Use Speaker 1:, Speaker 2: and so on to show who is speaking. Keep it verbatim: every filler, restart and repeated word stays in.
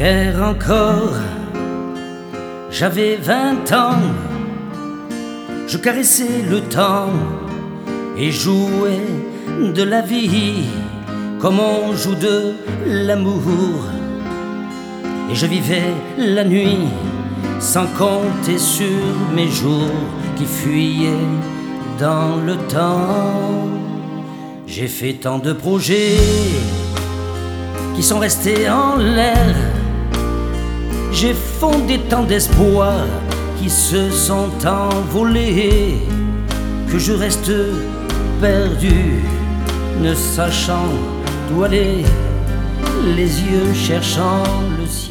Speaker 1: Hier encore, j'avais vingt ans, je caressais le temps et jouais de la vie comme on joue de l'amour. Et je vivais la nuit sans compter sur mes jours qui fuyaient dans le temps. J'ai fait tant de projets qui sont restés en l'air. J'ai fondé tant d'espoirs qui se sont envolés, que je reste perdu, ne sachant où aller, les yeux cherchant le ciel.